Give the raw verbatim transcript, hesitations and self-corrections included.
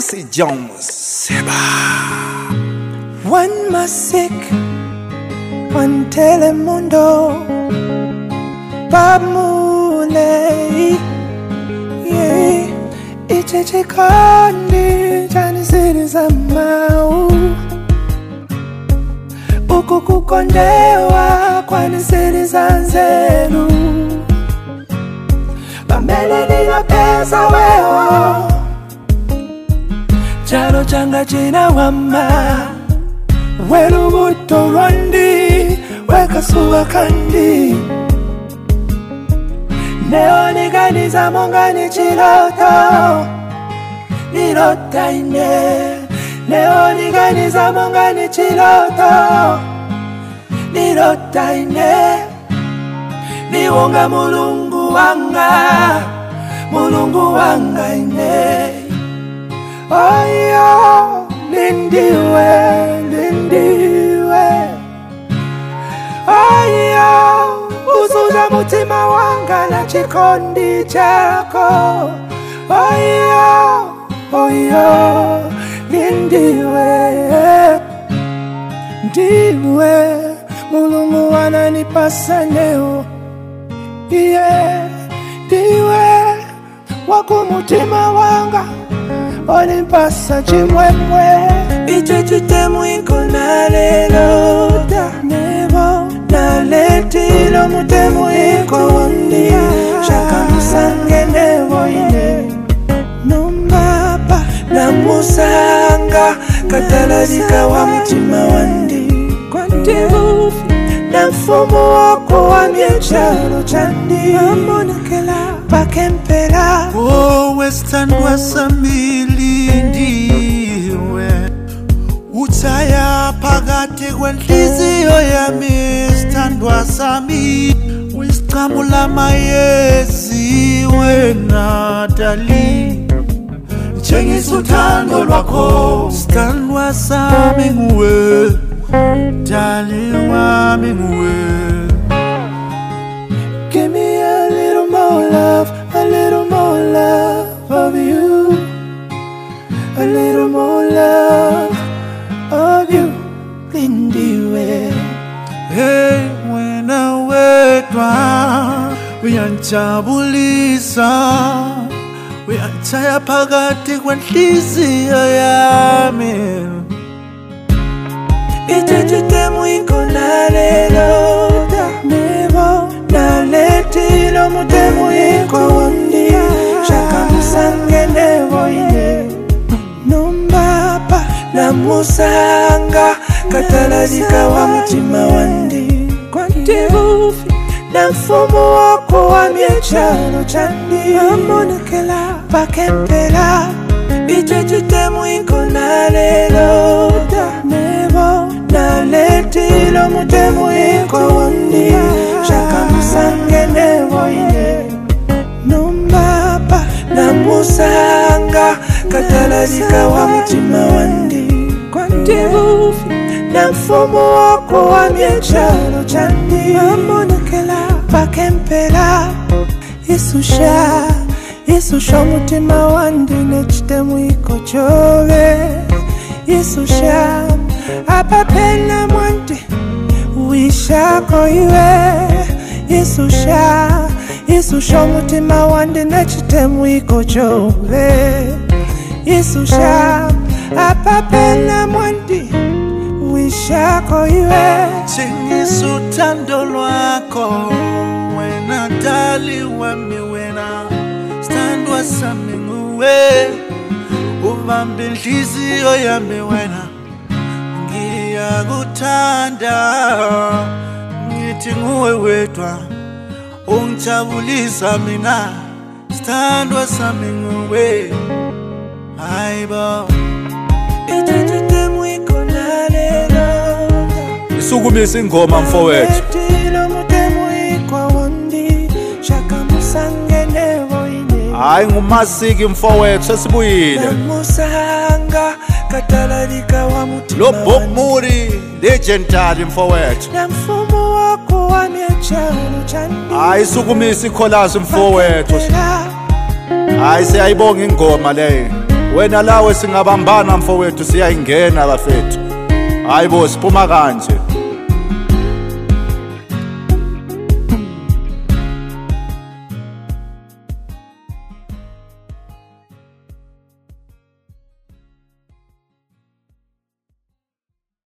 Quincy Jones Seba. One Masik, one Telemundo, Bob Mooley, yeah. Icheche Kondi, Jani City Zamau, Uku Kukondewa, Kwani City Zanzelu, Bamele Nina Pesa Weho, Chalo Changa China Wama, Welu Buto Rondi, Weka Suwa Kandi, Neo Nigani Zamongani Chiloto, Nilota ine. Neo Nigani Zamongani Chiloto, Nilota ine. Niwonga mulungu wanga, mulungu wanga ine. Oh yo, lindiwe, lindiwe. Oh yo, uzuza mutima wanga na chikondi chako. Oh yo, oh yo, lindiwe. Ndiwe, mulungu wananipasa leo. Yeah, ndiwe, wakumutima wanga. Olimpasa chimwemwe Iche chitemu iko na lelo Nebo na letilo mutemu iko undi Shaka musange nebo ine Numbapa na musanga Kataladika wa mutima wandi Kwa ndivufi na mfumo wako wa miechalo chandi Amonekela pakempera Oh, Western wasamili ndiwe Utaya pagate kwenhliziyo yami Standwa sami Wisqamula mayezi wena dali Chengisa uthando lwakho Standwa sami nguwe Dali wami nguwe. Give me a little more love, a little more love of you, a little more love of you, Lindiwe. Hey, wena wedwa, uyanjabulisa, uyanchaya phakathi kwenhliziyo yami. Ichechitemu iko na lelo, nebo na letilo mutemu iko undi. Shaka musange nebo ine, numbapa na musanga Kataladika wa mutima wandi Kwa ndivufi na mfumo wako wa miechalo chandi Amonekela pakempera Ichechitemu iko na lelo Nebo na letilo mutemu iko undi Shaka musange nebo ine Numbapa na musanga Kataladika wa mutima wandi Kwa ndivufi na mfumo wako wa miechalo chandi Amonekela pakempera Isusha, isusha mutima wandi Nechitemu iko chove Isusha, apapena mwandi Wishako iwe Isusha, isusha mutima wandi Nechitemu iko chove Isusha, apapena mwandi Wishako iwe Chengisa uthando lwakho wena dali wami wena Standwa sami nguwe ubambe inhliziyo yami wena Ngiyakuthanda ngithi nguwe wedwa ungijabulisa mina Standwa sami nguwe Hayibo Ichechitemu iko na lelo Isukumisa ingoma mfowethu Letilo mutemu iko undi Shaka musange nebo ine Hayi ngumasiki mfowethu sesibuyile Namusanga Kataladika wa mutima Lo Bob Mooley legendary mfowethu Na mfumo wako wa miechalo chandi Hayi sukumisa ikholasi mfowethu Hayi siyayibonga ingoma leyo wena lawe singabambana mfowethu siyayingena bafethu hayibo siphuma kanje